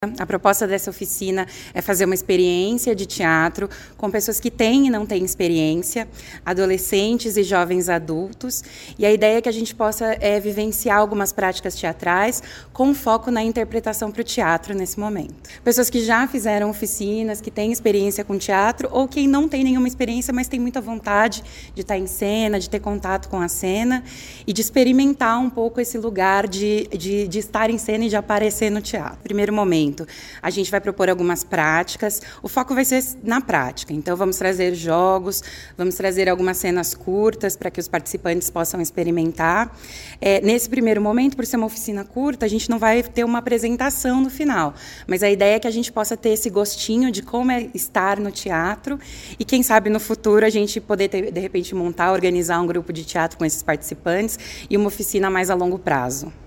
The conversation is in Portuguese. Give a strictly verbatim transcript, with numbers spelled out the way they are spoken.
A proposta dessa oficina é fazer uma experiência de teatro com pessoas que têm e não têm experiência, adolescentes e jovens adultos, e a ideia é que a gente possa é, vivenciar algumas práticas teatrais com foco na interpretação para o teatro nesse momento. Pessoas que já fizeram oficinas, que têm experiência com teatro, ou quem não tem nenhuma experiência, mas tem muita vontade de estar em cena, de ter contato com a cena e de experimentar um pouco esse lugar de, de, de estar em cena e de aparecer no teatro. Primeiro momento, a gente vai propor algumas práticas, o foco vai ser na prática, então vamos trazer jogos, vamos trazer algumas cenas curtas para que os participantes possam experimentar. É, nesse primeiro momento, por ser uma oficina curta, a gente não vai ter uma apresentação no final, mas a ideia é que a gente possa ter esse gostinho de como é estar no teatro e quem sabe no futuro a gente poder, ter, de repente, montar, organizar um grupo de teatro com esses participantes e uma oficina mais a longo prazo.